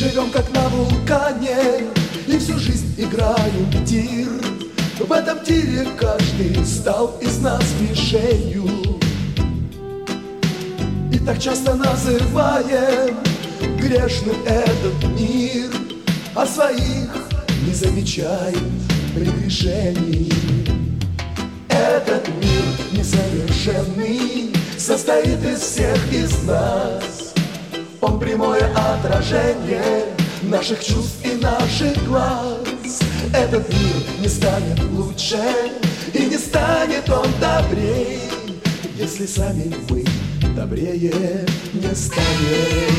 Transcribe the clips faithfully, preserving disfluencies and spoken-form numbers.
Живем как на вулкане и всю жизнь играем в тир. В этом тире каждый стал из нас мишенью. И так часто называем грешным этот мир, а своих не замечаем прегрешений. Этот мир несовершенный состоит из всех из нас. Он прямое отражение наших чувств и наших глаз. Этот мир не станет лучше и не станет он добрее, если сами мы добрее не станем.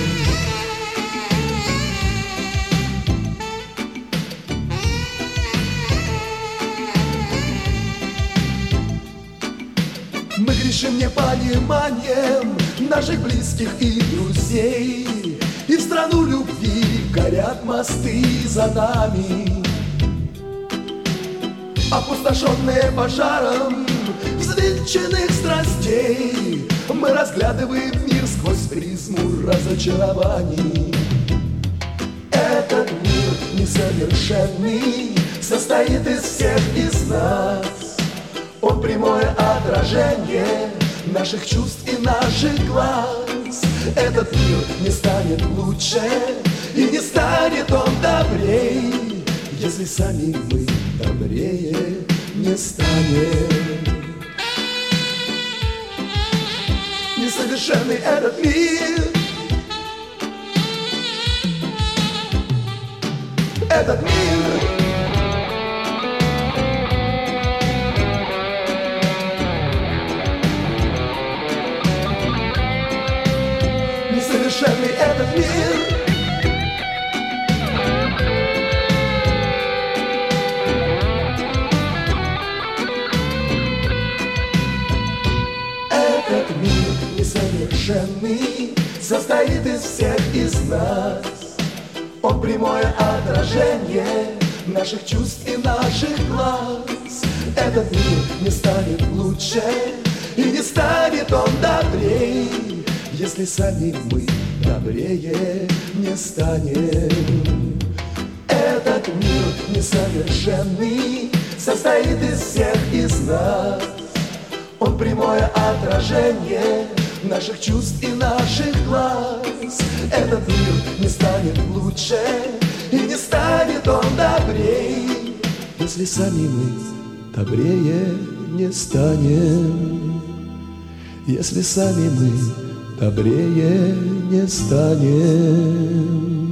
Мы грешим непониманием наших близких и друзей, и в страну любви горят мосты за нами. Опустошенные пожаром взвинченных страстей, мы разглядываем мир сквозь призму разочарований. Этот мир несовершенный состоит из всех из нас. Он прямое отражение наших чувств и наших глаз. Этот мир не станет лучше и не станет он добрее, если сами мы добрее не станем. Несовершенный этот мир, этот мир. Несовершенный этот мир. Этот мир несовершенный состоит из всех из нас. Он прямое отражение наших чувств и наших глаз. Этот мир не станет лучше и не станет он добрее, если сами мы добрее не станем. Этот мир несовершенный состоит из всех из нас. Он прямое отражение наших чувств и наших глаз. Этот мир не станет лучше и не станет он добрее, если сами мы добрее не станем. Если сами мы добрее не станем.